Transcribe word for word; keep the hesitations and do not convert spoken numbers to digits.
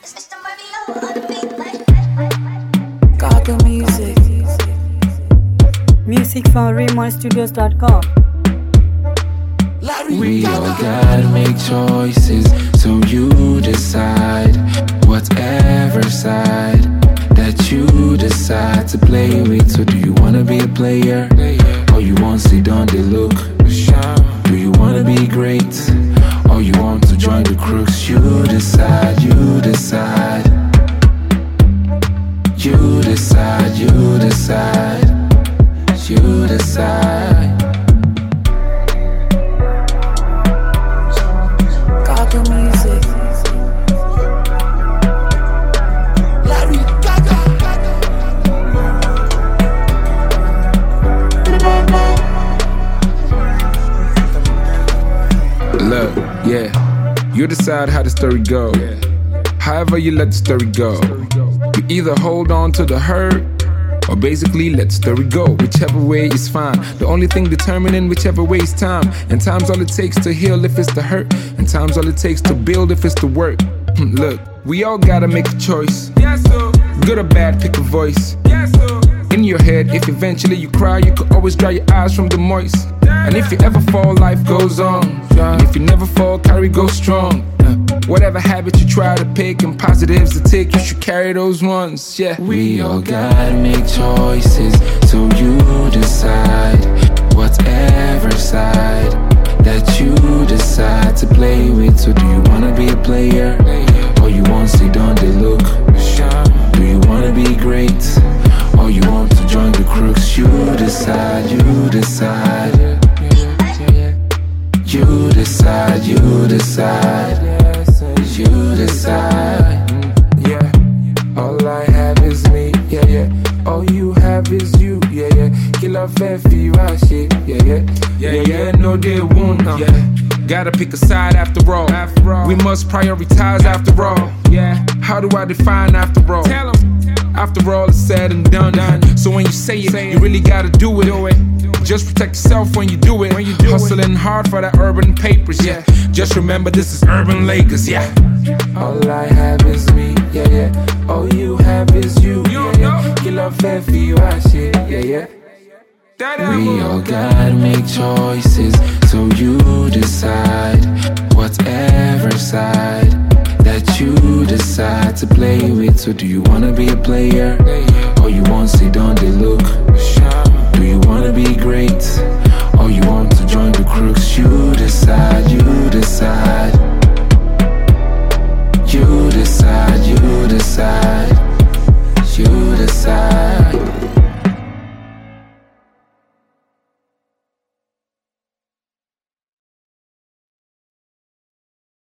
Gaga Music. Music from Raymond Studios dot com. We all gotta make choices, so you decide whatever side that you decide to play with. So do you wanna be a player, or you want to sit on the look? Do you wanna be great, or you want to join the crooks? You decide, you decide. You decide, you decide. You decide. Gaga Music. Look, yeah, you decide how the story goes. However you let the story go. You either hold on to the hurt, or basically let the story go. Whichever way is fine. The only thing determining whichever way is time. And time's all it takes to heal if it's the hurt, and time's all it takes to build if it's the work. Look, we all gotta make a choice. Good or bad, pick a voice. In your head, if eventually you cry, you can always dry your eyes from the moist. And if you ever fall, life goes on. And if you never fall, carry, go strong. Uh, whatever habit you try to pick and positives to take, you should carry those ones, yeah. We all gotta make choices, so you decide whatever side that you decide to play with. So do you wanna be a player, or you want to sit on the look? Do you wanna be great, or you want to join the crooks? You decide, you decide. You decide, you decide. You decide. Yeah, all I have is me. Yeah, yeah. All you have is you. Yeah, yeah. Kill off every shit. Yeah, yeah. Yeah, yeah. No, they won't. Uh. Yeah. Gotta pick a side after all. After all. We must prioritize after all. Yeah. How do I define after all? Tell 'em. After all is said and done. So when you say it, you really gotta do it. Do it. Just protect yourself when you do it. When you do Hustling it. Hard for that urban papers, yeah. Just remember this is urban Lakers, yeah. All I have is me, yeah, yeah. All you have is you, yeah, yeah. Kill off every shit, yeah, yeah. We all gotta make choices, so you decide whatever side that you decide to play with. So do you wanna be a player, or you want to sit on the look? Do you wanna be great,